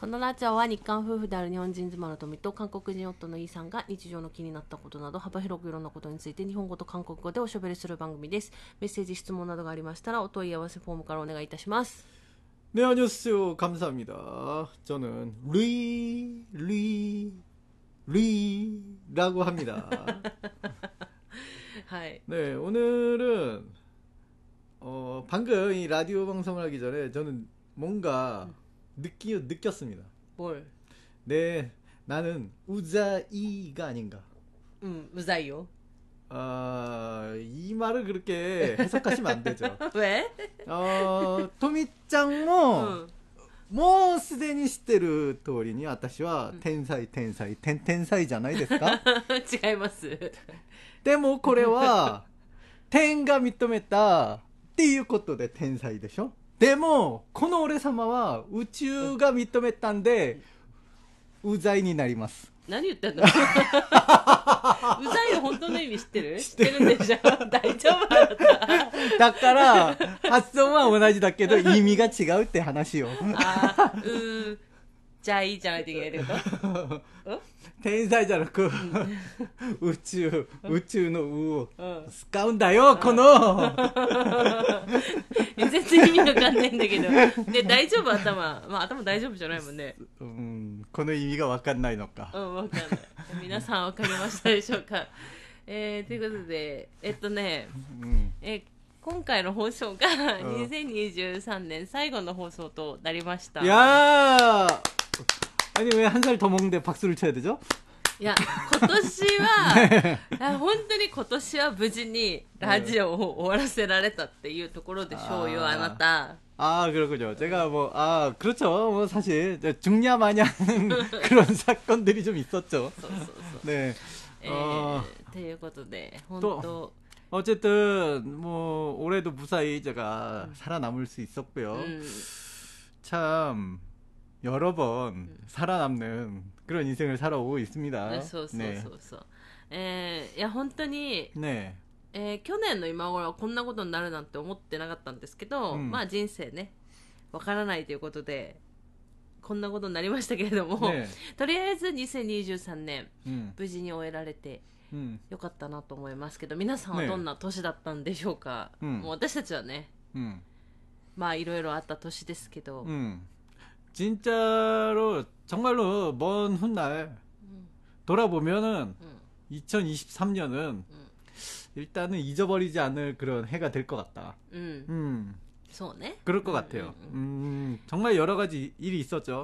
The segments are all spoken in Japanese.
のラジオは日韓夫婦である日本人妻の富と韓国人夫のイさんが日常の気になったことなど幅広くいろんなことについて日本語と韓国語でおしゃべりする番組です。メッセージ質問などがありましたらお問い合わせフォームからお願いいたします。 네, 안녕하세요. 감사합니다. 저는 리라고 합니다. はい。 네, 오늘은 방금 이 라디오 방송을 하기 전에 저는 뭔가 느꼈습니다. 뭘? 네, 나는 우자이가 아닌가. 우자이요. 이 말을 그렇게 해석하시면 안 되죠. 왜? 토미짱もうすでに知ってる通りに私は天才じゃないですか？ 違います。 でもこれは天が認めたっていうことで天才でしょ？でもこの俺様は宇宙が認めたんでうざいになります。 何言ってんの？うざいの本当の意味知ってる？知ってるんでしょ？大丈夫だった。 だから発音は同じだけど意味が違うって話よ。 じゃあいいじゃないといけないってこと？ 天才じゃなく宇宙のうを使うんだよ、この。 全然意味わかんないんだけど。で、大丈夫頭。まあ頭大丈夫じゃないもんね。 この意味がわかんないのか。 わかんない。皆さんわかりましたでしょうか。ということで、今回の放送が2023年最後の放送となりました。 いやー아니 왜 한 살 더 먹는데 박수를 쳐야 되죠? いや今年は本当に今年は無事にラジオを終わらせられたっていうところでしょうよ、あなた。 그렇군요. 제가 그렇죠. 뭐 사실 중야마냥 그런 사건들이 좀 있었죠. 네. ということで本当 어쨌든 뭐 올해도 무사히 제가 살아남을 수 있었고요. 참 여러 번 살아남는 그런 인생을 살아오고 있습니다. そう。いや本当に 네. 去年の今頃はこんなことになるなんて思ってなかったんですけど、まあ人生ねわからないということでこんなことになりましたけれども、ね、とりあえず2023年、無事に終えられてよかったなと思いますけど、皆さんはどんな年だったんでしょうか？もう私たちはね、まあいろいろあった年ですけど、 진짜로 정말로 먼 훗날 돌아보면은 2023년은 일단은 잊어버리지 않을 그런 해가 될 것 같다. そうね. 그럴 것 같아요. 정말 여러 가지 일이 있었죠.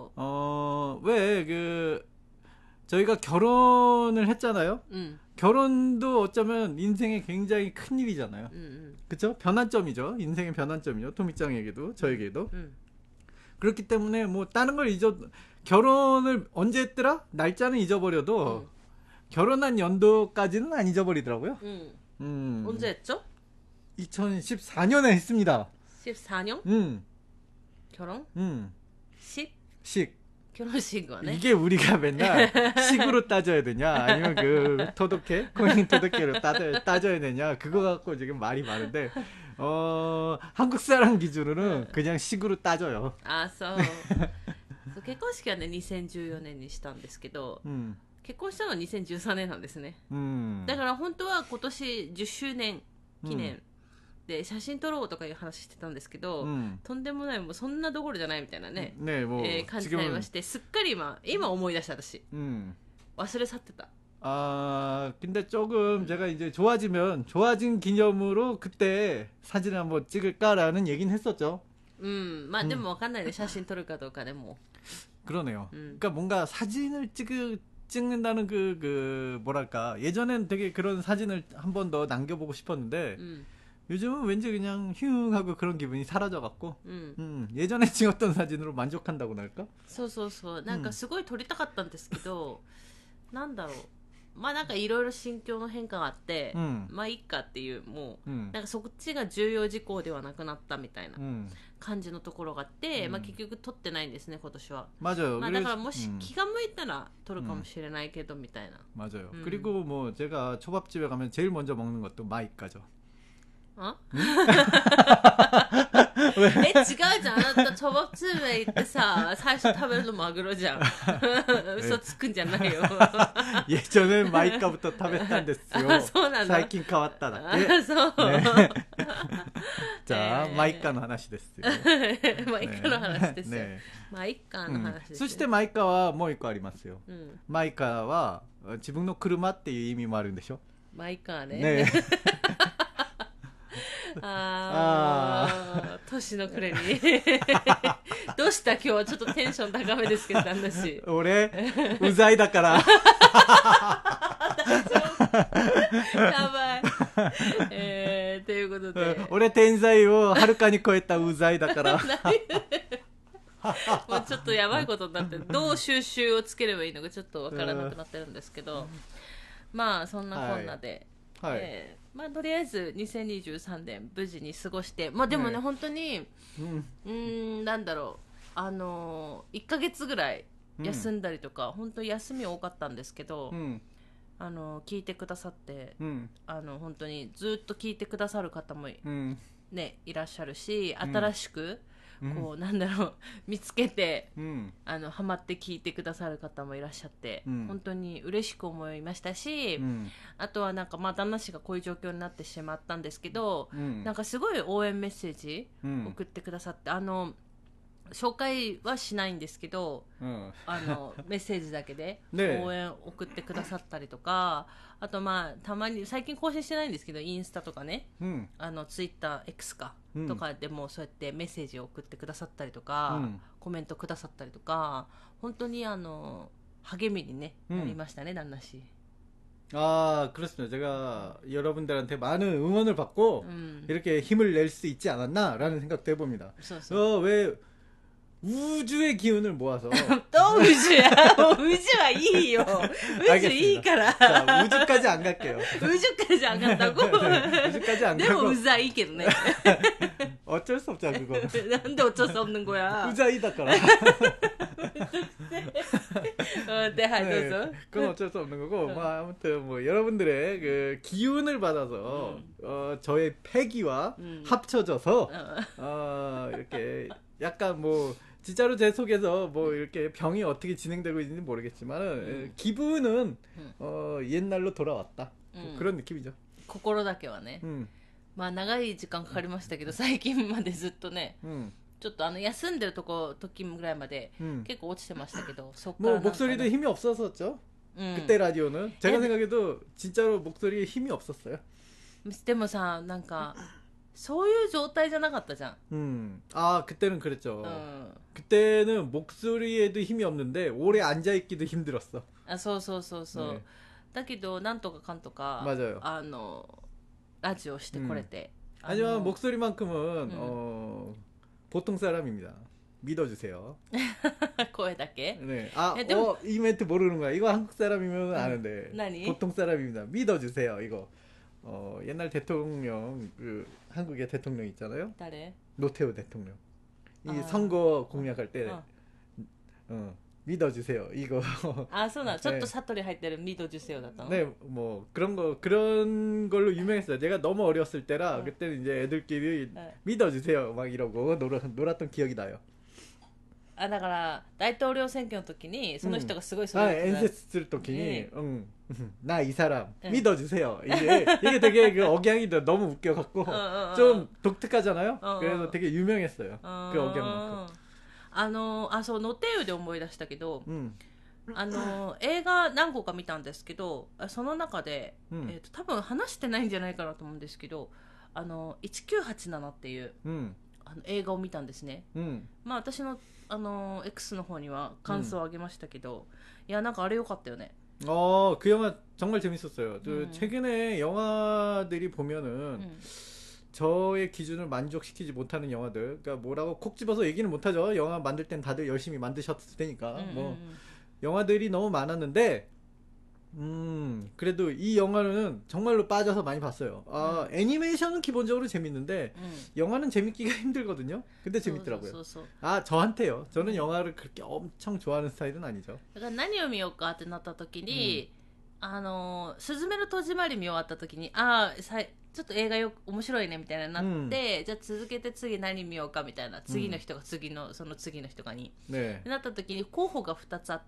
왜 저희가 결혼을 했잖아요. 결혼도 어쩌면 인생의 굉장히 큰 일이잖아요. 그쵸? 변환점이죠. 인생의 변환점이죠. 토미짱에게도 저에게도. 그렇기 때문에 뭐 다른 걸 결혼을 언제 했더라? 날짜는 잊어버려도 결혼한 연도까지는 안 잊어버리더라고요. 언제 했죠? 2014년에 했습니다. 14년? 결혼? 식? 결혼식은 네? 이게 우리가 맨날 식으로 따져야 되냐 아니면 그 토독회?婚姻 토독회로 따져야 되냐 그거 갖고 지금 말이 많은데 한국 사람 기준으로는 그냥 식으로 따져요. そう結婚式はね2014年にしたんですけど、結婚したのは2013年なんですね。だから本当は今年10周年記念で写真撮ろうとかいう話してたんですけど、とんでもないもうそんなどころじゃないみたいなね、感じになりまして、すっかり今思い出した私。忘れ去ってた。 근데 조금 제가 이제 좋아진 기념으로 그때 사진을 한번 찍을까라는 얘기는 했었죠. まあでもわかんないで写真撮るかどうかでも. 그러네요. 그러니까 뭔가 사진을 찍는다는 뭐랄까 예전엔 되게 그런 사진을 한 번 더 남겨보고 싶었는데 요즘은 왠지 그냥 흉하고 그런 기분이 사라져갖고 예전에 찍었던 사진으로 만족한다고나 할까? そうなんかすごい撮りたかったんですけど、なんだろう。まあなんかいろいろ心境の変化があって、まあいいかっていうもう、なんかそっちが重要事項ではなくなったみたいな感じのところがあって、まあ結局撮ってないんですね今年は。 맞아요. まあだからもし気が向いたら撮るかもしれないけどみたいな。 맞아요. 그리고 뭐 제가 초밥집에 가면 제일 먼저 먹는 것도 마이까죠. 違うじゃん。あなたチョボツメ行ってさ、最初食べるのマグロじゃん。嘘つくんじゃないよ。 예전엔 마이카부터 食べたんですよ。 そうなんだ。 最近変わっただけ。 そう。 じゃあ、マイカの話ですよ。 マイカの話ですよ。マイカの話です。 そしてマイカはもう一個ありますよ。マイカは自分の車っていう意味もあるんでしょ。 マイカね。年の暮れにどうした今日はちょっとテンション高めですけど旦那氏俺うざいだからやばいということで俺天才をはるかに超えたうざいだからもうちょっとやばいことになってどう収集をつければいいのかちょっとわからなくなってるんですけどまあそんなこんなで、まあとりあえず2023年無事に過ごしてまあでもね本当になんだろう1ヶ月ぐらい休んだりとか、本当に休み多かったんですけど、聞いてくださって、本当にずっと聞いてくださる方も、ね、いらっしゃるし新しく、こうなんだろう見つけて、ハマって聞いてくださる方もいらっしゃって、本当に嬉しく思いましたし、あとはなんかまあ旦那氏がこういう状況になってしまったんですけど、なんかすごい応援メッセージ送ってくださって、紹介はしないんですけど、メッセージだけで応援送ってくださったりとか、あとまあたまに最近更新してないんですけどインスタとかね、ツイッター X か、とかでもそうやってメッセージを送ってくださったりとか、コメントくださったりとか本当に励みに、ねなりましたね旦那氏。 그렇습니다. 제가 여러분들한테 많은 응원을 받고 이렇게 힘을 낼 수 있지 않았나라는 생각도 해봅니다. 왜 우주의 기운을 모아서 또 우주야. 우주가 いいよ. 우주 いいから. 자, 우주까지 안 갈게요. 우주까지 안 간다고? 우주까지 안 가고. でもうざいけどね. 어쩔 수 없잖아 그거. 난데 어쩔 수 없는 거야. 우자이다 거라. 네, 그건 어쩔 수 없는 거고, 뭐 아무튼 뭐 여러분들의 그 기운을 받아서 저의 패기와 합쳐져서 이렇게 약간 뭐 진짜로 제 속에서 뭐 이렇게 병이 어떻게 진행되고 있는지 모르겠지만 기분은 옛날로 돌아왔다. 뭐 그런 느낌이죠. 心だけはね。まあ長い時間かかりましたけど最近までずっとね。ちょっと休んでる時ぐらいまで結構落ちてましたけど、そっから 목소리도 힘이 없었었죠. 그때 라디오는 제가 생각해도 진짜로 목소리에 힘이 없었어요. でもさなんかそういう状態じゃなかったじゃん。 그때는 그랬죠. 그때는 목소리에도 힘이 없는데 오래 앉아 있기도 힘들었어. そう。だけどなんとかかんとか 맞아요. ラジオしてこれて. 하지만 목소리만큼은 보통 사람입니다. 믿어주세요. 声だけ? 네. 이 멘트 모르는 거야. 이거 한국 사람이면 아는데. 보통 사람입니다. 믿어주세요. 이거. 옛날 대통령 한국의 대통령 있잖아요. 誰? 노태우 대통령. 이 선거 공약할 때 믿어주세요. 이거. そうなの. ちょっと사투리 할 때는 믿어주세요だったの? 네, 뭐 그런 걸로 유명했어요. 제가 너무 어렸을 때라 그때는 이제 애들끼리 믿어주세요 막 이러고 놀았던 기억이 나요. だから大統領選挙の時にその人がすごいそういう演説する時に나 이 사람 믿어주세요. 이게 되게 그 억양이 너무 웃겨갖고 좀 독특하잖아요. 그래서 되게 유명했어요. 그 억양만큼. そうノテウで思い出したけど、映画何個か見たんですけどその中で、多分話してないんじゃないかなと思うんですけど1987っていう、映画を見たんですね。まあ私のX の方には感想をあげましたけど、いやなんかあれ良かったよね。 그 영화 정말 재밌었어요. 최근에 영화들이 보면은 저의 기준을 만족시키지 못하는 영화들, 그러니까 뭐라고 콕 집어서 얘기는 못하죠. 영화 만들 땐 다들 열심히 만드셨을 테니까. 영화들이 너무 많았는데, 그래도 이 영화는 정말로 빠져서 많이 봤어요. 애니메이션은 기본적으로 재밌는데, 영화는 재밌기가 힘들거든요. 근데 재밌더라고요. 저한테요. 저는 영화를 그렇게 엄청 좋아하는 스타일은 아니죠. 그러니까 何を見ようかってなった時にすずめの戸締まり見終わった時に、ちょっと映画面白いねみたいななって、じゃあ続けて次何見ようかみたいな、次の人が次の、その次の人がに、なった時に候補が2つあって、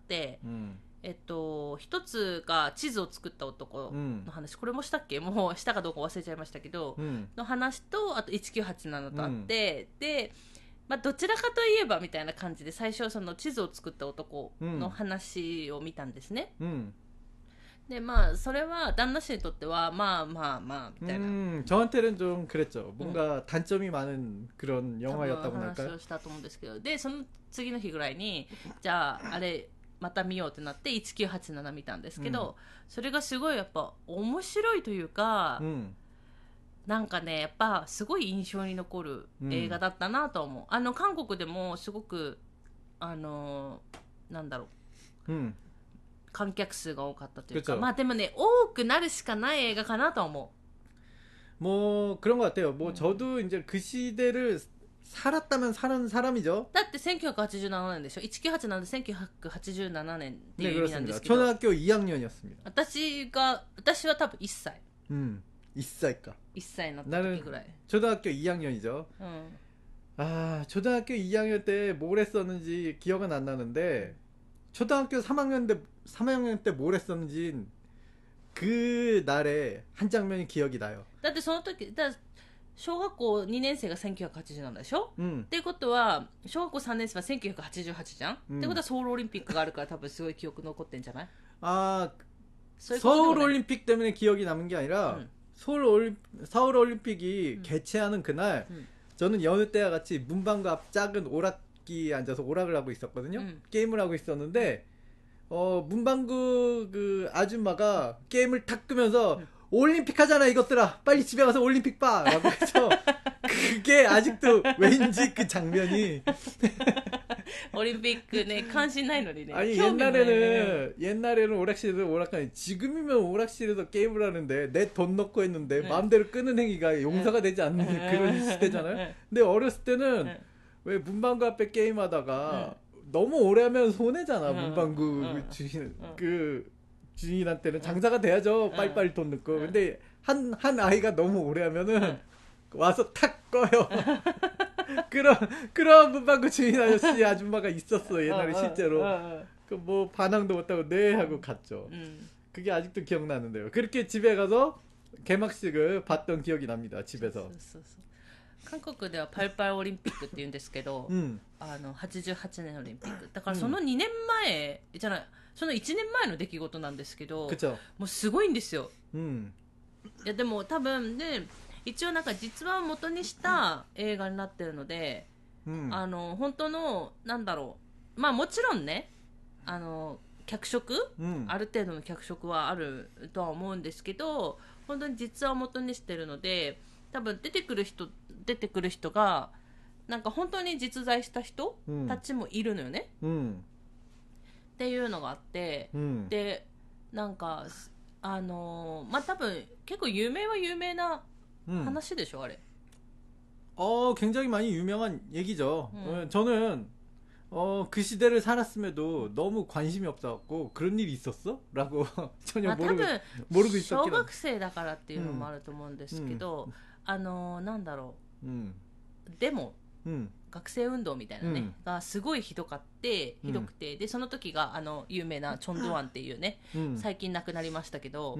一つが地図を作った男の話、これもしたっけ、もうしたかどうか忘れちゃいましたけど、の話と、あと1987とあって、で、どちらかといえばみたいな感じで最初その地図を作った男の話を見たんですね。でそれは旦那氏にとってはまあみたいな。 저한테는좀 그랬죠. 뭔가 단점이 많은 그런 영화였다고 할까요? 話をしたと思うんですけど、でその次の日ぐらいにじゃああれまた見ようってなって1987見たんですけど、それがすごいやっぱ面白いというか、なんかねやっぱすごい印象に残る映画だったなと思う。韓国でもすごくなんだろう。観客数が多かったというか、でもね多くなるしかない映画かなと思う。뭐 그런 것 같아요. 뭐 저도 이제 그 시대를 살았다면 사는 사람이죠. だって1987年でしょ。1987年で1987年っていう意味なんですけど。초등학교 2학년이었습니다. 私は多分1歳。 1歳か。 1歳になった時ぐらい。 초등학교 2학년이죠. 초등학교 2학년 때 뭘 했었는지 기억은 안 나는데 초등학교 3학년 때 뭘 했었는지 그 날에 한 장면이 기억이 나요. だってその時小学校2年生が1987でしょ、っていうことは小学校3年生は1988じゃん、ってことはソウルオリンピックがあるから多分すごい記憶残ってんじゃない？ 서울 올림픽 때문에 기억이 남은 게 아니라 서울 올림픽이 개최하는 그날 저는 여느 때와 같이 문방구 앞 작은 오락기에 앉아서 오락을 하고 있었거든요. 게임을 하고 있었는데 문방구 그 아줌마가 게임을 탁 끄면서 올림픽 하잖아 이것들아 빨리 집에 가서 올림픽 봐 라고 해서 그게 아직도 왠지 그 장면이 オリンピックね関心ないのにね 아니 옛날에는 오락실에서 오락하니 지금이면 오락실에서 게임을 하는데 내 돈 넣고 했는데 마음대로 끄는 행위가 용서가 되지 않는 그런 시대잖아요. 근데 어렸을 때는 왜 문방구 앞에 게임하다가 너무 오래 하면 손해잖아. 문방구 주인한테는 장사가 돼야죠. 빨리빨리 돈 넣고. 근데 한 아이가 너무 오래 하면은 와서 탁 꺼요. 그런 문방구 주인 아저씨 아줌마가 있었어. 옛날에 실제로. 그 뭐 반항도 못하고 네 하고 갔죠. 그게 아직도 기억나는데요. 그렇게 집에 가서 개막식을 봤던 기억이 납니다. 집에서. 韓国ではパルパルオリンピックって言うんですけど、88年オリンピックだからその2年前、じゃないその1年前の出来事なんですけど、もうすごいんですよ。いやでも多分ね一応なんか実話を元にした映画になってるので、本当のなんだろう、もちろんね脚色、ある程度の脚色はあるとは思うんですけど、本当に実話を元にしてるので多分出てくる人がなんか本当に実在した人たちもいるのよね、っていうのがあって、でなんか多分結構有名な話でしょ、あれ。 굉장히 많이 유명한 얘기죠. 저는 그 시대를 살았음에도 너무 관심이 없어갖고 그런 일이 있었어? 라고 전혀 모르고 있었긴 한데. 小学生だからっていうのもあると思うんですけど、なんだろう、デモ、学生運動みたいなね、がすごいひどくて、でその時が有名なチョンドワンっていうね、最近亡くなりましたけど、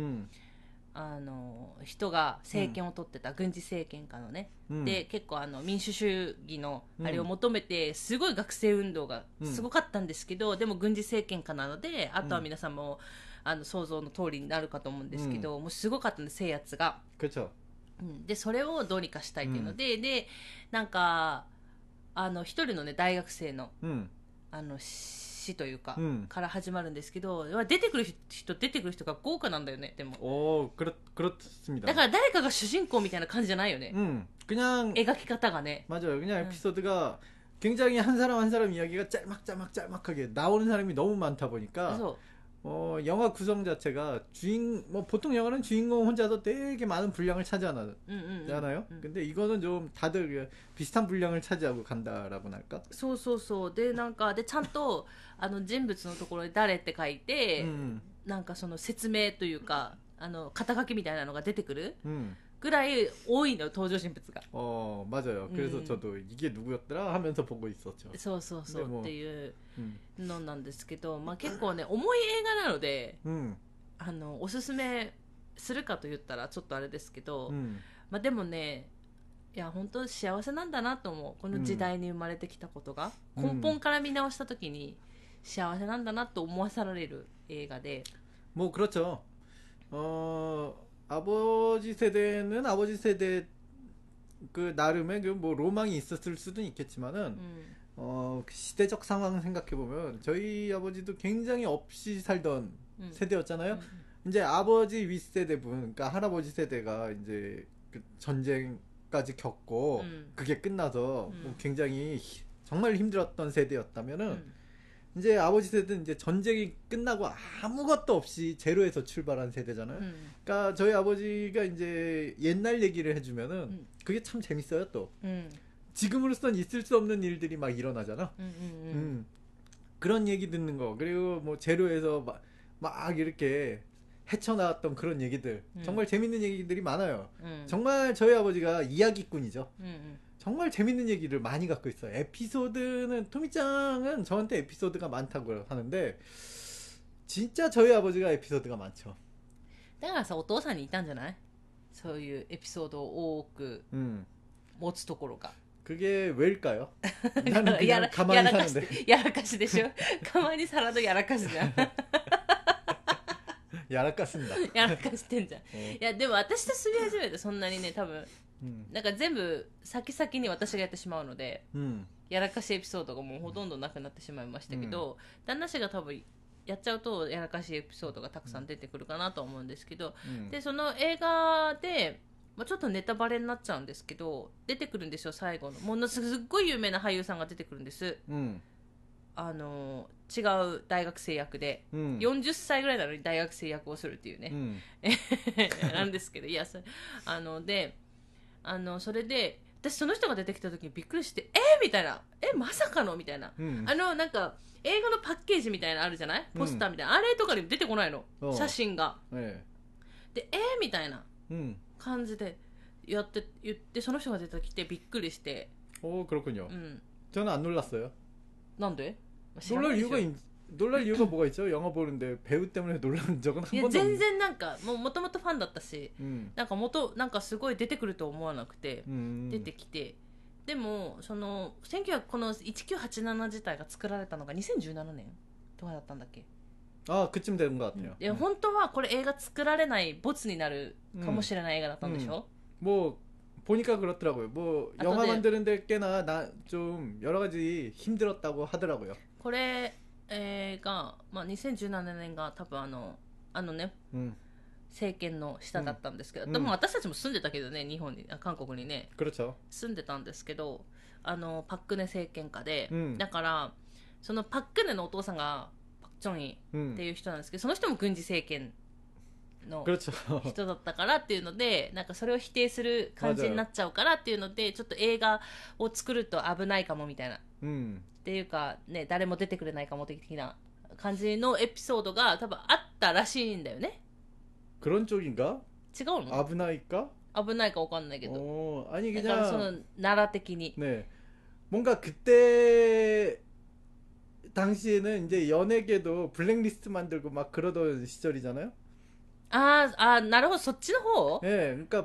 人が政権を取ってた、軍事政権下のね、で結構民主主義のあれを求めてすごい学生運動がすごかったんですけど、でも軍事政権下なのであとは皆さんも想像の通りになるかと思うんですけど、もうすごかったんです制圧が。でそれをどうにかしたいっていうので、でなんか一人のね大学生の、詩というか、から始まるんですけど、出てくる人が豪華なんだよね。でも 그렇습니다。 だから誰かが主人公みたいな感じじゃないよね。 그냥 描き方がね。 맞아요。그냥 에피소드가 굉장히 한 사람 이야기가 짤막하게 나오는 사람이 너무 많다 보니까 영화 구성 자체가 보통 영화는 주인공 혼자서 되게 많은 분량을 차지하잖아요. 근데 이거는 좀 다들 비슷한 분량을 차지하고 간다라고 할까? そうでなんかでちゃんと人物のところに誰って書いて、 なんかその説明というか肩書きみたいなのが出てくる、 음. ぐらい多いの登場人物が。 맞아요. 그래서 저도 이게 누구였더라 하면서 보고 있었죠. そうそうそうっていうのなんですけど、まあ結構ね重い映画なので、おすすめするかと言ったらちょっとあれですけど、まあでもね、いや本当幸せなんだなと思う。この時代に生まれてきたことが、根本から見直した時に幸せなんだなと思わされる映画で。 뭐 그렇죠. 아버지 세대는 아버지 세대 그 나름의 그 뭐 로망이 있었을 수도 있겠지만은 그 시대적 상황 생각해 보면 저희 아버지도 굉장히 없이 살던 세대였잖아요. 이제 아버지 윗세대분, 그러니까 할아버지 세대가 이제 그 전쟁까지 겪고 그게 끝나서 뭐 굉장히 정말 힘들었던 세대였다면은 이제 아버지 세대는 이제 전쟁이 끝나고 아무것도 없이 제로에서 출발한 세대잖아요. 그러니까 저희 아버지가 이제 옛날 얘기를 해주면은 그게 참 재밌어요 또. 지금으로선 있을 수 없는 일들이 막 일어나잖아. 그런 얘기 듣는 거, 그리고 뭐 제로에서 막 이렇게 헤쳐나왔던 그런 얘기들, 정말 재밌는 얘기들이 많아요. 정말 저희 아버지가 이야기꾼이죠. 정말 재밌는 얘기를 많이 갖고 있어요. 에피소드는, 토미짱은 저한테 에피소드가 많다고 하는데 진짜 저희 아버지가 에피소드가 많죠. だからさ、お父さんにいたんじゃない？そういうエピソードを多く持つところが。 그게 왜일까요? 나는 그냥 가만히 사는데. やらかしでしょ。가만히 살아도やらかしじゃん。 やらかすんだ。 やらかしてんじゃん。いやでも私と住み始めてそんなにね、多分なんか全部先々に私がやってしまうので、やらかしエピソードがもうほとんどなくなってしまいましたけど、旦那氏が多分やっちゃうとやらかしエピソードがたくさん出てくるかなと思うんですけど、でその映画で、まあ、ちょっとネタバレになっちゃうんですけど、出てくるんですよ最後の。ものすっごい有名な俳優さんが出てくるんです。違う大学生役で、40歳ぐらいなのに大学生役をするっていうね、なんですけど、いやでそれで私その人が出てきた時にびっくりして、みたいな、まさかのみたいな、なんか映画のパッケージみたいなのあるじゃない、ポスターみたいな、あれとかにも出てこないの、写真が、でみたいな感じで言ってその人が出てきてびっくりして。 그렇군요. 저는 안 놀랐어요. なんで？ 놀랄 이유가 뭐가 있죠? 영화 보는데 배우 때문에 놀란 적은 한 번도 없는데. 全然なんかもともとファンだったし、なんかすごい出てくると思わなくて、出てきて、でもそのこの1987自体が作られたのが2017年とかだったんだっけ？ 그쯤 된 것 같아요. いや本当はこれ映画作られないボツになるかもしれない映画だったんでしょ？ 뭐 보니까 그렇더라고요. 뭐 영화 만드는데 꽤나 좀 여러 가지 힘들었다고 하더라고요. これが、まあ、2017年が多分ね、政権の下だったんですけど、でも私たちも住んでたけどね、日本に韓国にね、住んでたんですけど、パククネ政権下で、だからそのパククネのお父さんがパクチョンイっていう人なんですけど、その人も軍事政権の人だったからっていうので、なんかそれを否定する感じになっちゃうからっていうので、ちょっと映画を作ると危ないかもみたいな、っていうかね、誰も出てくれないかも的な感じのエピソードが多分あったらしいんだよね。 그런 쪽인가? 違うの？ 危ないか分かんないけど、 아니 だからその 그냥 奈良的に 네, 뭔가 그때 당시에는 이제 연예계도 블랙리스트 만들고 막 그러던 시절이잖아요. なるほど、そっちの方？ 네, 그러니까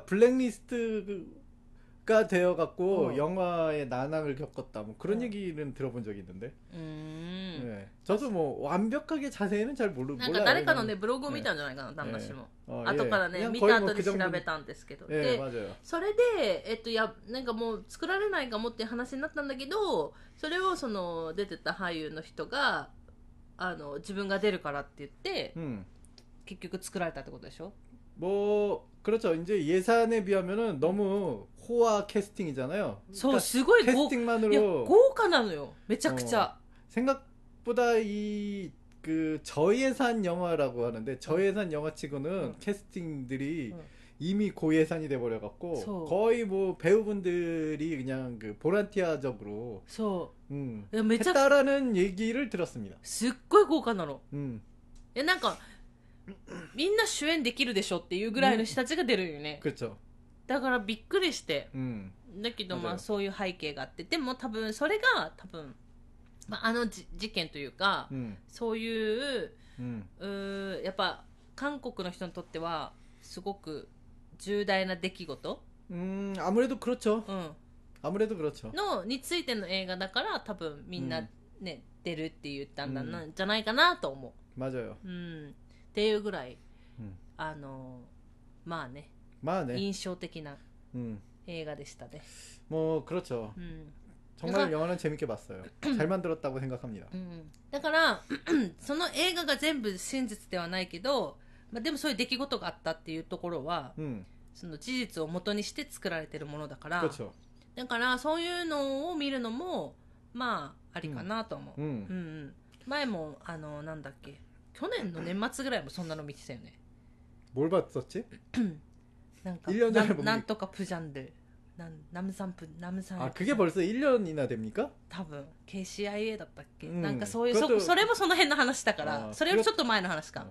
블랙리스트가 되어갖고 영화의 난항을 겪었다, 뭐 그런 얘기는 들어본 적이 있는데. 네, 저도 뭐 완벽하게 자세히는 잘 몰라요. なんか誰かのねブログを見たんじゃないかな、旦那氏も。後からね、見た後で調べたんですけど。で、それでなんかもう作られないかもっていう話になったんだけど、それをその出てた俳優の人が自分が出るからって言って、結局作られたってことでしょ？ 뭐 그렇죠. 이제 예산에 비하면은 너무 호화 캐스팅이잖아요. そう、すごい 캐스팅만으로 豪華なのよ。めちゃくちゃ。 생각보다 이 그 저예산 영화라고 하는데, 저예산 영화치고는 캐스팅들이 이미 고예산이 돼 버려 갖고 거의 뭐 배우분들이 그냥 그 보란티아적으로 했다라는 얘기를 들었습니다. すっごい豪華なの。なんかみんな主演できるでしょっていうぐらいの人たちが出るよね、だからびっくりして、だけどまあそういう背景があって、でも多分それがまあ、事件というか、そういう、やっぱ韓国の人にとってはすごく重大な出来事、 아무래도그렇죠 아무래도그렇죠 のについての映画だから多分みんなね、出るって言ったんだな、じゃないかなと思う。 맞아요。 っていうぐらい、まあね、印象的な映画でしたね。 그렇죠。정말영화는재밌게봤어요。잘만들었다고생각합니다。 だからその映画が全部真実ではないけど、まあ、でもそういう出来事があったっていうところは、その事実を元にして作られてるものだから、だからそういうのを見るのもまあありかなと思う。前もなんだっけ、去年の年末ぐらいもそんなの見てたよね。 뭘 봤었지? なんかなんとかプジャンル남산 아 그게 벌써 1년이나 됩니까? 多分 KCIA だったっけ、なんかそういう、それもその辺の話だから、それよりちょっと前の話か。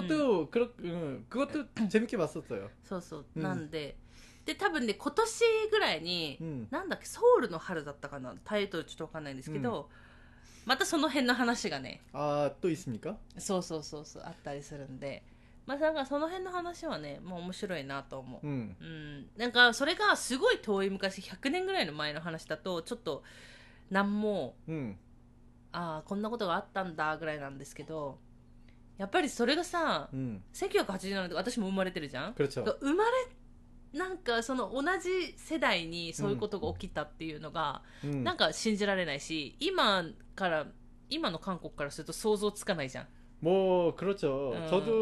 그것도 재밌게 봤었어요。 そうそう、なんで多分ね、今年ぐらいに、なんだっけ、ソウルの春だったかな、タイトルちょっと分かんないんですけど、またその辺の話がね、 또 있습니까? そうあったりするんで、まあ、なんかその辺の話はね、もう面白いなと思う。なんかそれがすごい遠い昔、100年ぐらいの前の話だとちょっと何も、こんなことがあったんだぐらいなんですけど、やっぱりそれがさ、1987年で私も生まれてるじゃん。生まれ、なんかその同じ世代にそういうことが起きたっていうのが、なんか信じられないし、今の韓国からすると想像つかないじゃん。 그렇죠.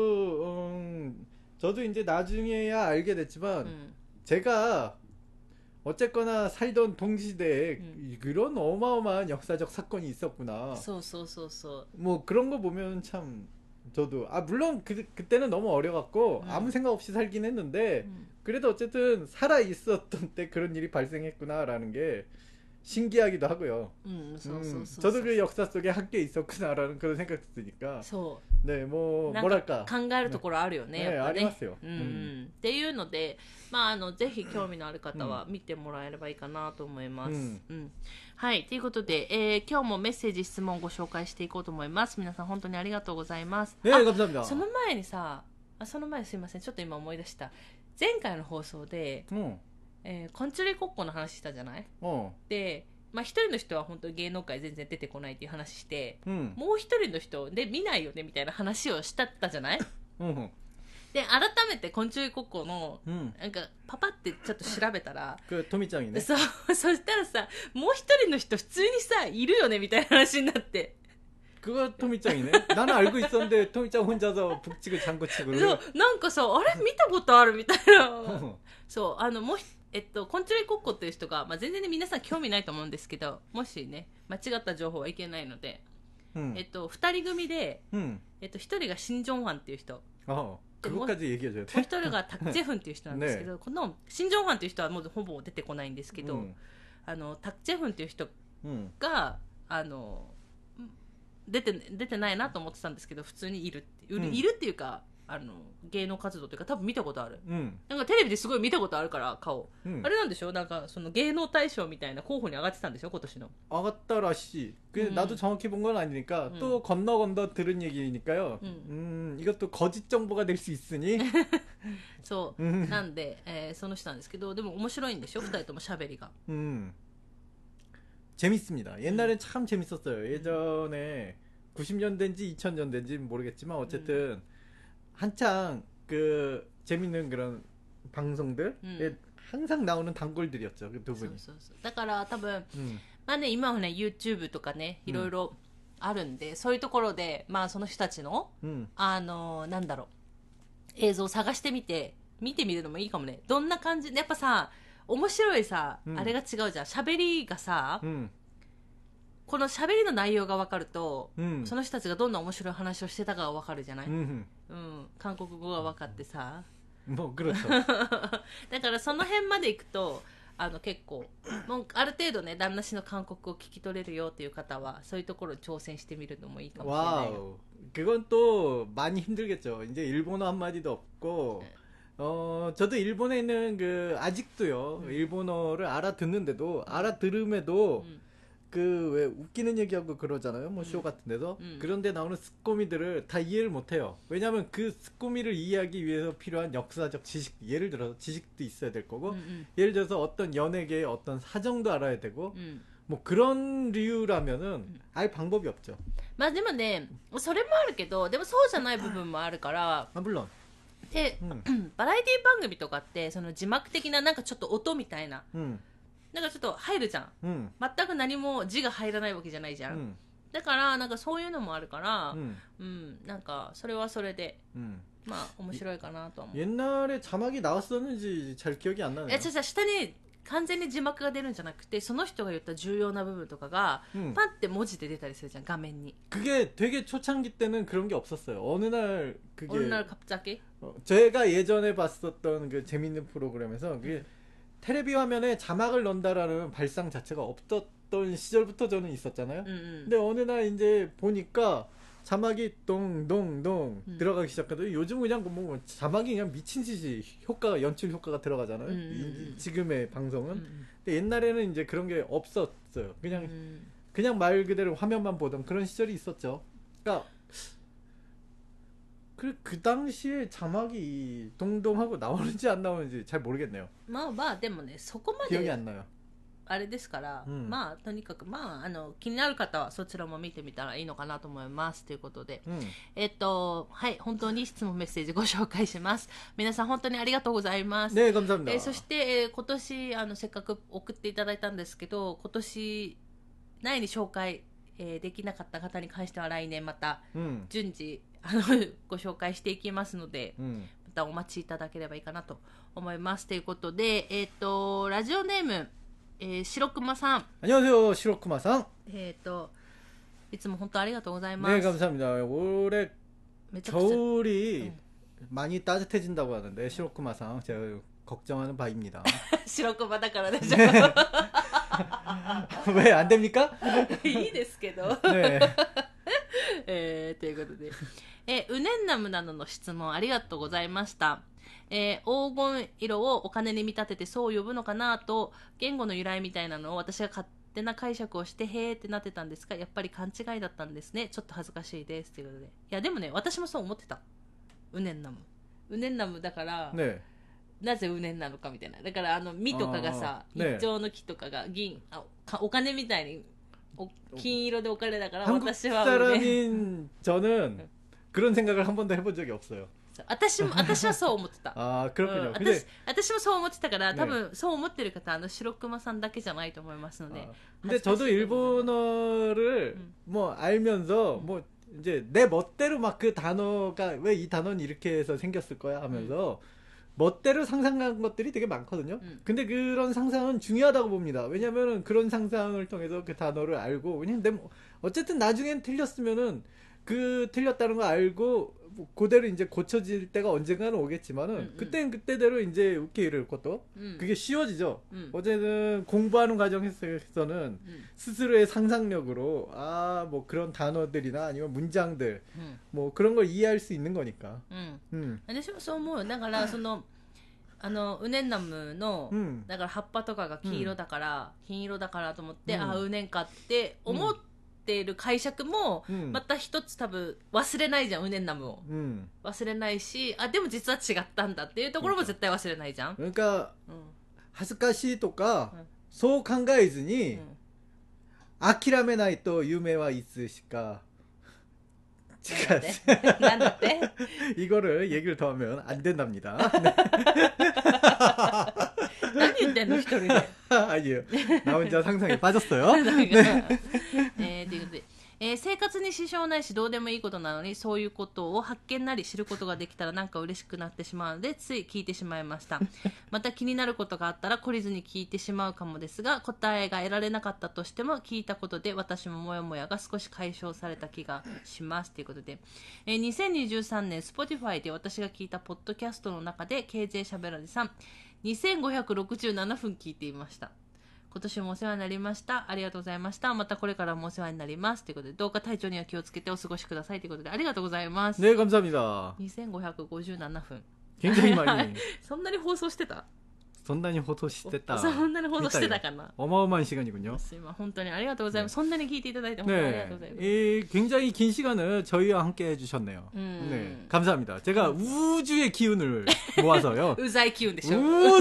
저도 이제 나중에야 알게 됐지만, 제가 어쨌거나 살던 동시대에 그런 어마어마한 역사적 사건이 있었구나. 뭐 그런 거 보면 참 저도 물론 그때는 너무 어려갖고 아무 생각 없이 살긴 했는데, 그래도 어쨌든 살아 있었던 때 그런 일이 발생했구나라는 게 신기하기도 하고요. 저도 그 역사 속에 함께 있었구나라는 그런 생각도 드니까. 네, 뭐랄까. 考えるところあるよね、やっぱね。 ありますよ。 っていうので、まあぜひ興味のある方は見てもらえればいいかなと思います。はい、ということで、今日もメッセージ質問をご紹介していこうと思います。皆さん本当にありがとうございます。 감사합니다。 その前にさ、その前すいません、ちょっと今思い出した。前回の放送で。コンチュリー国交の話したじゃない。で、まあ、一人の人は本当に芸能界全然出てこないっていう話して、もう一人の人で見ないよねみたいな話をしたじゃない。で改めてコンチュリー国交の、なんかパパってちょっと調べたら、 トミちゃんにね。 そしたらさ、もう一人の人普通にさいるよねみたいな話になって。 그거 토미짱이네. 나는 알고 있었는데 토미짱 혼자서 북치고 장구치고. なんかさ、あれ見たことあるみたいな。そうもうコンチュリー国交っていう人が、まあ、全然ね皆さん興味ないと思うんですけど、もしね間違った情報はいけないので、2人組で、1人がシン・ジョンファンっていう人、 그것까지 얘기해줘야 돼. もう1人がタク・チェフンっていう人なんですけど、このシン・ジョンファンっていう人はもうほぼ出てこないんですけど、タク・チェフンっていう人が、出てないなと思ってたんですけど、普通にいるっていうか、芸能活動というか多分見たことある、なんかテレビですごい見たことあるから顔、あれなんでしょ、なんかその芸能大賞みたいな候補に上がってたんでしょ今年の。 上がったらしい。나도 정확히 본 건 아니니까 또 건너 들은 얘기니까요. 이것도 거짓 정보가 될 수 있으니. そうなんで、その人なんですけど、でも面白いんでしょ2人とも喋りが。 재밌습니다. 옛날엔 참 재밌었어요. 예전에 90년대인지 2000년대인지 모르겠지만 어쨌든 한창 그 재밌는 그런 방송들에 항상 나오는 단골들이었죠. 그 두 분이. だから多分、まあね、今はね YouTube とかねいろいろあるんで、そういうところでまあその人たちの、なんだろう、映像を探して見てみるのもいいかもね。どんな感じでやっぱさ、面白いさ、あれが違うじゃん。喋りがさ、この喋りの内容が分かると、その人たちがどんな面白い話をしてたかが分かるじゃない。韓国語が分かってさ。 もう그렇죠。 だからその辺まで行くと、 結構もうある程度ね旦那氏の韓国を聞き取れるよっていう方はそういうところに挑戦してみるのもいいかもしれない。 와우. 그건 또 많이 힘들겠죠. 이제 일본어 한마디도 없고, 저도 일본에 있는 아직도요, 일본어를 알아듣는데도, 알아들음에도, 왜 웃기는 얘기하고 그러잖아요. 뭐 쇼 같은 데서. 그런데 나오는 스꼬미들을 다 이해를 못해요. 왜냐면 그 스꼬미를 이해하기 위해서 필요한 역사적 지식, 예를 들어서 지식도 있어야 될 거고, 예를 들어서 어떤 연예계의 어떤 사정도 알아야 되고, 뭐 그런理由라면은 아예 방법이 없죠. まあでもねそれもあるけどでもそうじゃない部分もあるから 아, 물론. で、バラエティ番組とかってその字幕的ななんかちょっと音みたいな、なんかちょっと入るじゃん、全く何も字が入らないわけじゃないじゃん、だからなんかそういうのもあるから、なんかそれはそれで、まあ面白いかなと思う。 옛날에 자막이 나왔었는지 잘 기억이 안 나네요. じゃ下に完全に字幕が出るんじゃなくてその人が言った重要な部分とかが、パンって文字で出たりするじゃん画面に。 그게 되게 초창기 때는 그런 게 없었어요. 어느 날 그게 어느 날 갑자기 제가 예전에 봤었던 그 재밌는 프로그램에서 그게 테레비 화면에 자막을 넣는다라는 발상 자체가 없었던 시절부터 저는 있었잖아요. 근데 어느 날 이제 보니까 자막이 동동동 들어가기 시작하더니 요즘 그냥 뭐 자막이 그냥 미친 듯이 효과가 연출 효과가 들어가잖아요. 지금의 방송은. 근데 옛날에는 이제 그런 게 없었어요. 그냥 말 그대로 화면만 보던 그런 시절이 있었죠. 그러니까 그 당시에 자막이 동동하고 나오는지 안 나오는지 잘 모르겠네요. まあまあでもねそこま 기억이 で 안 나요. あれですから、まあとにかくまあ気になる方はそちらも見てみたらいいのかなと思いますということで、はい本当に質問メッセージご紹介します。皆さん本当にありがとうございます。 네, 감사합니다. そして、今年せっかく送っていただいたんですけど今年内に紹介、できなかった方に関しては来年また順次、ご紹介していきますので、またお待ちいただければいいかなと思いますということで、ラジオネーム白熊さん。 안녕하세요, 시로쿠마さん. いつも本当ありがとうございます。 네, 감사합니다. 올해 めちゃくちゃ 겨울이 많이 따뜻해진다고 하는데 시로쿠마さん 제가 걱정하는 바입니다. 白熊だからでしょ。 왜 안 됩니까? いいですけど。 네. ということで、ウネンナムなどの質問ありがとうございました。黄金色をお金に見立ててそう呼ぶのかなと言語の由来みたいなのを私が勝手な解釈をしてへーってなってたんですがやっぱり勘違いだったんですね。ちょっと恥ずかしいですということで。いやでもね私もそう思ってた。ウネンナムだから、ね、なぜウネンなのかみたいな。だから実とかがさ、一丁の木とかが銀お金みたいに金色でお金だから私は 한국 사람인 저는 그런 생각을 한 번도 해본 적이 없어요. 私はそう思ってた。 아, 그렇군요. 私もそう思ってたから多分そう思ってる方白熊さんだけじゃないと思いますので。 근데 저도 일본어를 뭐 알면서 뭐 이제 내 멋대로 막 그 단어가 왜 이 단어는 이렇게 해서 생겼을 거야 하면서 멋대로 상상한 것들이 되게 많거든요. 근데 그런 상상은 중요하다고 봅니다. 왜냐면은 그런 상상을 통해서 그 단어를 알고, 왜냐면 어쨌든 나중엔 틀렸으면은 그 틀렸다는 거 알고 그대로 이제 고쳐질 때가 언젠가는 오겠지만은 그때는 그때대로 이제 웃기를 것도 그게 쉬워지죠. 어쨌든 공부하는 과정에서는 스스로의 상상력으로 뭐 그런 단어들이나 아니면 문장들 뭐 그런 걸 이해할 수 있는 거니까. 私もそう思う。だからそのウネンナムの、だから葉っぱとかが金色だから、金色だからと思って、ウネンかって思っている解釈も、また一つ多分忘れないじゃん、ウネンナムを、忘れないし、でも実は違ったんだっていうところも絶対忘れないじゃん。 그러니까恥ずかしいとかそう考えずに諦めないと夢はいつしかなんだって 이거를 얘기를 더 하면 안 된답니다. 何言ってんの一人で 아니에요. 나 혼자 상상에 빠졌어요. ということで、生活に支障ないしどうでもいいことなのにそういうことを発見なり知ることができたらなんか嬉しくなってしまうのでつい聞いてしまいました。また気になることがあったら懲りずに聞いてしまうかもですが答えが得られなかったとしても聞いたことで私もモヤモヤが少し解消された気がしますということで、2023年 Spotify で私が聞いたポッドキャストの中で KJ しゃべらじさん 2567分聞いていました。今年もお世話になりました。ありがとうございました。またこれからもお世話になります。ということで、どうか体調には気をつけてお過ごしください。ということで、ありがとうございます。 ね、감사합니다。 2557分。 굉장히많이。 そんなに放送してた？ そんなに放送してた。 そんなに放送してたかな。 어마어마한시간이군요。 本当にありがとうございます。そんなに聞いていただいて本当にありがとうございます。 굉장히 긴 시간을 저희와 함께 해주셨네요. 네, 감사합니다. 제가 우주의 기운을 모아서요. 우자이 기운でしょ.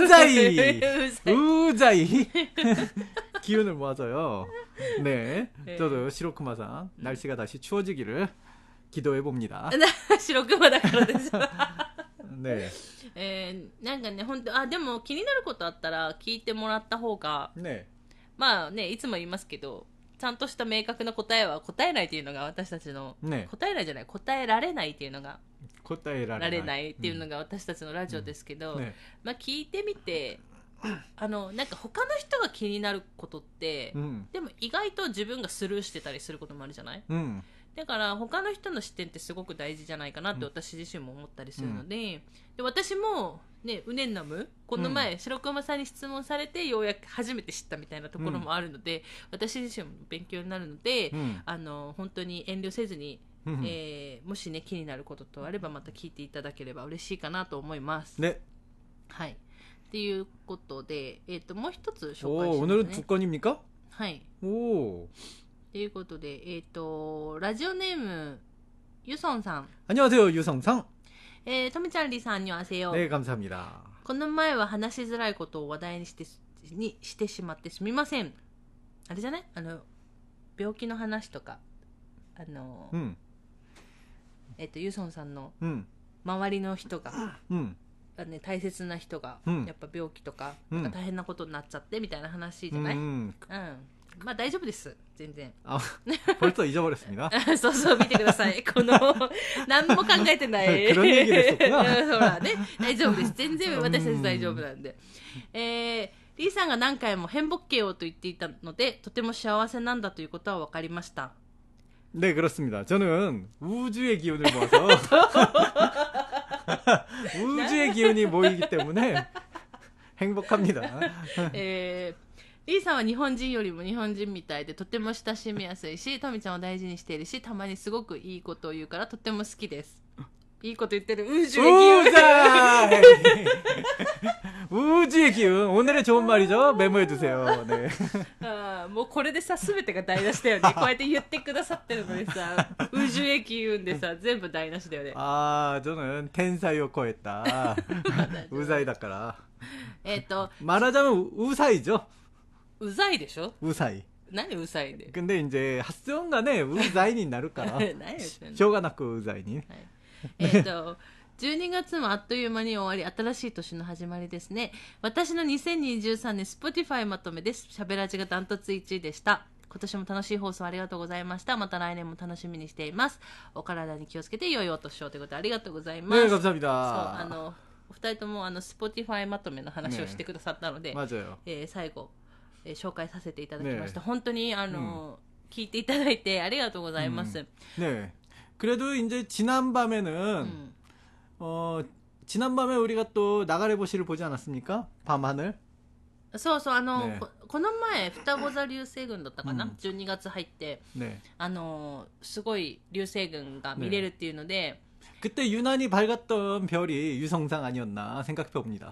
우자이 기운을 모아서요. 네, 저도 시로쿠마상 날씨가 다시 추워지기를 기도해 봅니다. 白熊だからでしょ。 ねなんかね、本当でも気になることあったら聞いてもらった方が、 ね、 まあね、いつも言いますけど、ちゃんとした明確な答えは答えないっていうのが私たちの、 ね、 答えないじゃない、答えられないっていうのが、 答えられないっていうのが私たちのラジオですけど、 ね、 まあ聞いてみて、なんか他の人が気になることって、でも意外と自分がスルーしてたりすることもあるじゃない、だから他の人の視点ってすごく大事じゃないかなって私自身も思ったりするので、で私もね、ウネンナムこの前、白熊さんに質問されてようやく初めて知ったみたいなところもあるので、私自身も勉強になるので、本当に遠慮せずに、もしね気になることとあればまた聞いていただければ嬉しいかなと思います。ね。はい。っていうことで、もう一つ紹介しますね。 오늘은 두 건입니까? はい。 おー。 ということで、ラジオネームユソンさん。 안녕하세요 유성さん。 トミちゃんリさん안녕하세요。 ね、감사합니다。 この前は話しづらいことを話題にしてしまってすみません。あれじゃない？病気の話とか、ユソンさんの周りの人が、大切な人が、やっぱ病気とか、なんか大変なことになっちゃってみたいな話じゃない？まあ大丈夫です全然。 벌써 잊어버렸습니다。 そうそう見てください。この何も考えてない。 그런 얘기를 했었구나。 ほらね、大丈夫です。全然私たち大丈夫なんで。リーさんが何回も変복해요と言っていたので、とても幸せなんだということは分かりました。 네 그렇습니다。저는 우주의 기운을 모아서 우주의 기운이 모이기 때문에 행복합니다。リーさんは日本人よりも日本人みたいでとても親しみやすいし、トミちゃんを大事にしているし、たまにすごくいいことを言うからとても好きです。いいこと言ってる。우주의 기운。오늘의 좋은 말이죠。메모해두세요。ね。 もうこれでさ、すべてが台無しだよね。こうやって言ってくださってるのにさ、우주의 기운でさ、全部台無しだよね。 저는天才を超えた우사이だから。말하자면 우사이죠。 うざいでしょ？ うさい。 何うさいで。 근데 이제発音がね、うざいになるから。しょうがなくうざいに。12月もあっという間に終わり、新しい年の始まりですね。私の2023年 Spotify まとめです。しゃべらじがダントツ1位でした。今年も楽しい放送ありがとうございました。また来年も楽しみにしています。お体に気をつけて良いお年をということでありがとうございます。 ね、감사합니다。 そう、お二人ともSpotify まとめの話をしてくださったので、最後、紹介させていただきました。本当に聞いていただいてありがとうございます。 네。 그래도 이제 지난밤에는 지난밤에 우리가 또 나가래보시를 보지 않았습니까? 밤하늘. そうそうこの前双子座流星群だったかな、12月入って、すごい流星群が見れるっていうので、 그때 유난히 밝았던 별이 유성상 아니었나 생각해 봅니다.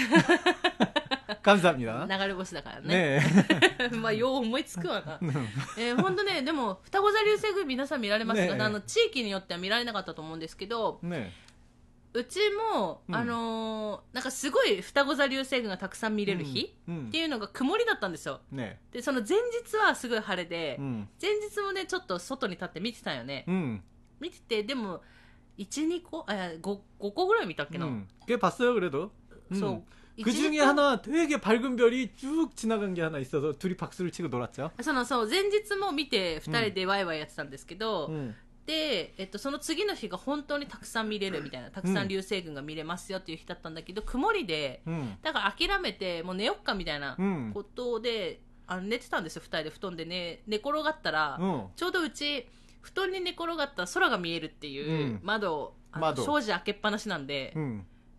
감사합니다. 流れ星だからね。まあよう思いつくわな。本当ね、でも双子座流星群皆さん見られますか？地域によっては見られなかったと思うんですけど、うちもなんかすごい双子座流星群がたくさん見れる日っていうのが曇りだったんですよ。でその前日はすごい晴れで、前日もねちょっと外に立って見てたよね。見ててでも1、2個5個ぐらい見たっけな。 꽤 봤어요 그래도. そう。 그 중에 하나 되게 밝은 별이 쭉 지나간 게 하나 있어서 둘이 박수를 치고 놀았죠. そう前日も見て2人でワイワイやってたんですけど、で、その次の日が本当にたくさん見れるみたいな、たくさん流星群が見れますよっていう日だったんだけど、曇りで、だから諦めてもう寝よっかみたいなことで、寝てたんですよ。2人で布団で寝転がったら、ちょうどうち布団に寝転がったら空が見えるっていう窓、障子開けっぱなしなんで、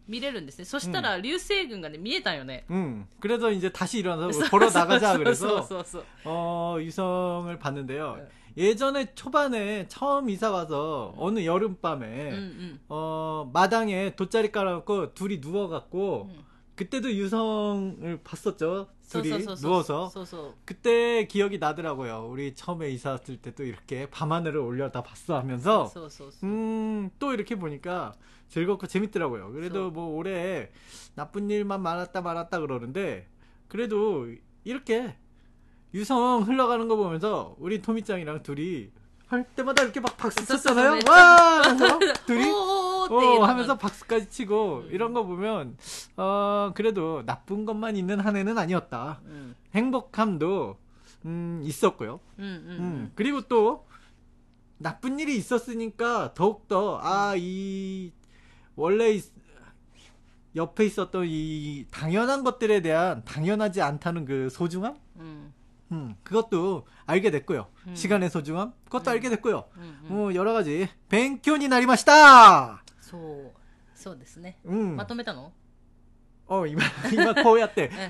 見れるんですね。そしたら流星群がね見えたんよね。 그래서 이제 다시 일어나서 보러 나가자 그래서 유성을 봤는데요. 예전에 초반에 처음 이사 와서 어느 여름밤에 마당에 돗자리 깔아놓고 둘이 누워갖고 그때도 유성을 봤었죠. 둘이 누워서. 그때 기억이 나더라고요. 우리 처음에 이사 왔을 때도 이렇게 밤하늘을 올려다 봤어 하면서 또 이렇게 보니까 즐겁고 재밌더라고요. 그래도 뭐 올해 나쁜 일만 많았다 그러는데 그래도 이렇게 유성 흘러가는 거 보면서 우리 토미짱이랑 둘이 할 때마다 이렇게 막 박수 쳤잖아요. 와! 하면서 둘이 하면서 박수까지 치고 이런 거 보면 그래도 나쁜 것만 있는 한 해는 아니었다. 행복함도 있었고요. 그리고 또 나쁜 일이 있었으니까 더욱더 이 원래 옆에 있었던 이 당연한 것들에 대한 당연하지 않다는 그 소중함? 그것도 알게 됐고요. 시간의 소중함? 그것도 알게 됐고요. 여러 가지 뱅교니 나리마시다. そうですね。まとめたの？ 今こうやって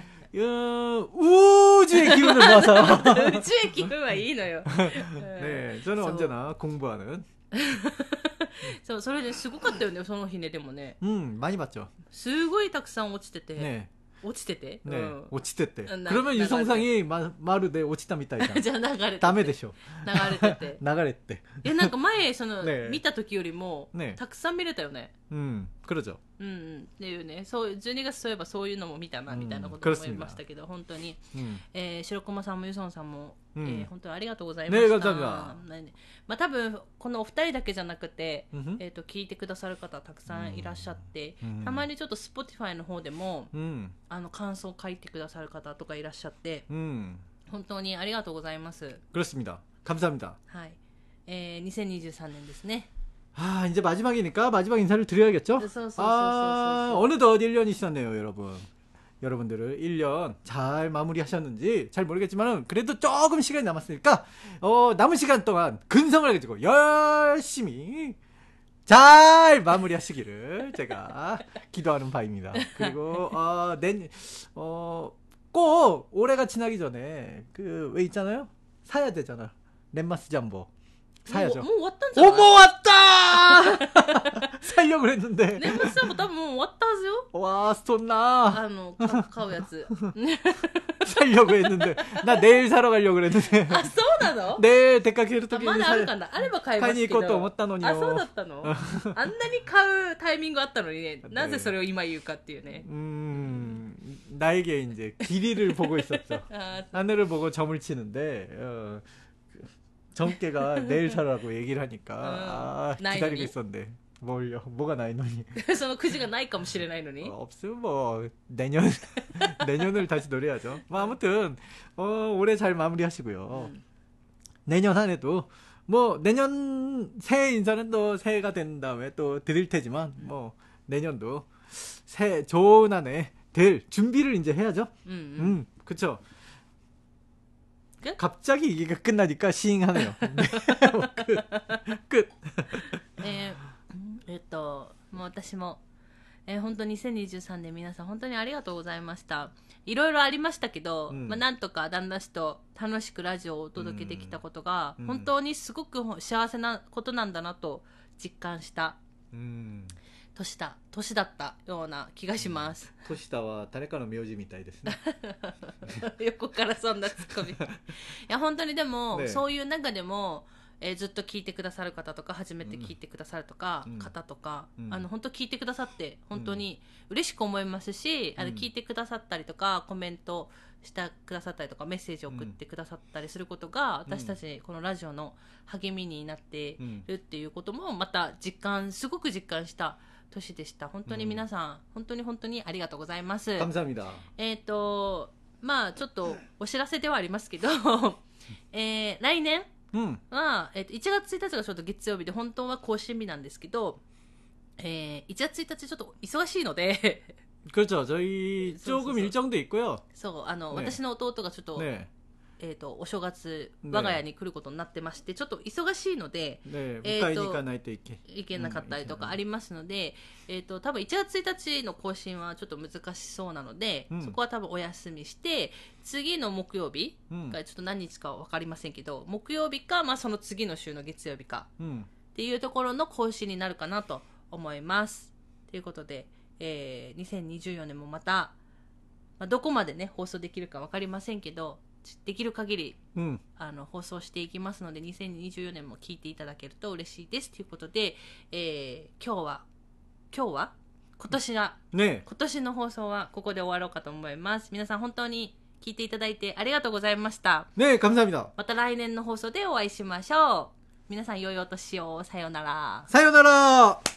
우주의 기운을 모아서 우주의 기운은いいのよ. 네, 저는 언제나 공부하는. そう、それですごかったよね、その日ね。でもね、 많이 봤죠. すごいたくさん落ちてて。 네. 落ちてて? 네, 落ちてて. 그러면 유성상이 마루데 落ちたみたいじゃん. じゃあ流れてて。 ダメでしょ。 流れてて。 流れて。 なんか前見た時よりもたくさん見れたよね。 그러죠. っていうね、そう12月そういえばそういうのも見たなみたいなことを思いましたけど、本当に白駒さんもユソンさんも本当にありがとうございました。まあ多分このお二人だけじゃなくて聞いてくださる方たくさんいらっしゃって、たまにちょっと Spotify の方でも感想を書いてくださる方とかいらっしゃって、本当にありがとうございます。 그렇습니다. 감사합니다. はい。2023年ですね。 이제 마지막이니까 마지막 인사를 드려야겠죠? 어느덧 1년이 지났네요, 여러분. 여러분들은 1년 잘 마무리하셨는지 잘 모르겠지만 그래도 조금 시간이 남았으니까 남은 시간 동안 근성을 가지고 열심히 잘 마무리하시기를 제가 기도하는 바입니다. 그리고 꼭 올해가 지나기 전에 왜 있잖아요? 사야 되잖아. 넷마스 잠보. 사야죠. 뭐 왔단잖아. 어머 왔다! 살려고 했는데. 넷마스 잠보 多分もう終わったはずよ. 와, 스톤나. 買うやつ. 살려고 했는데 나 내일 사러 가려고 그랬는데. あ、そうなの? 내일 대가 기를時にまだあるかな? あれば買いますけど. 買いに行こうと思ったのによ. あ、そうだったの? あんなに買うタイミングあったのにね. なぜそれを今言うかっていうね. 나에게 이제 길이를 보고 있었죠. 하늘을 보고 점을 치는데 정깨가 내일 사라고 얘기를 하니까 기다리고 있었는데 뭘요? 뭐가 나이 노니? そのくじがないかもしれないのに? 없으면 뭐 내년을 다시 노려야죠. 뭐 아무튼 올해 잘 마무리하시고요. 내년 한 해도 뭐 내년 새해 인사는 또 새해가 된 다음에 또 드릴 테지만 뭐 내년도 새해 좋은 한 해 될 준비를 이제 해야죠. 그쵸. 갑자기 이게 끝나니까 싱하네요. 끝. もう私も、本当に2023年皆さん本当にありがとうございました。いろいろありましたけど、なんとか旦那氏と楽しくラジオをお届けできたことが、本当にすごく幸せなことなんだなと実感した年だったような気がします。 年田は誰かの名字みたいですね。 横からそんなツッコミ。いや本当にでも、そういう中でも、ずっと聞いてくださる方とか初めて聞いてくださるとか、方とか、本当聞いてくださって本当に嬉しく思いますし、聞いてくださったりとかコメントしてくださったりとかメッセージを送ってくださったりすることが、私たちこのラジオの励みになってるっていうこともまたすごく実感した年でした。本当に皆さん、本当にありがとうございます。 감사합니다。 まあちょっとお知らせではありますけど来年は、1月1日がちょっと月曜日で本当は更新日なんですけど、1月1日ちょっと忙しいので 그렇죠。저희 조금 일정도 있고요。 そう、私の弟がちょっと、 お正月我が家に来ることになってまして、ちょっと忙しいので、 迎えに行かないといけなかったりとかありますので、多分1月1日の更新はちょっと難しそうなので、そこは多分お休みして、次の木曜日がちょっと何日かは分かりませんけど、木曜日か、まあ、その次の週の月曜日か、っていうところの更新になるかなと思います。ということで、2024年もまた、どこまでね放送できるか分かりませんけど、できる限り、放送していきますので、2024年も聞いていただけると嬉しいですということで、今年の放送はここで終わろうかと思います。皆さん本当に聞いていただいてありがとうございました。 감사합니다。 また来年の放送でお会いしましょう。皆さん良いお年を。さようなら。 さようなら。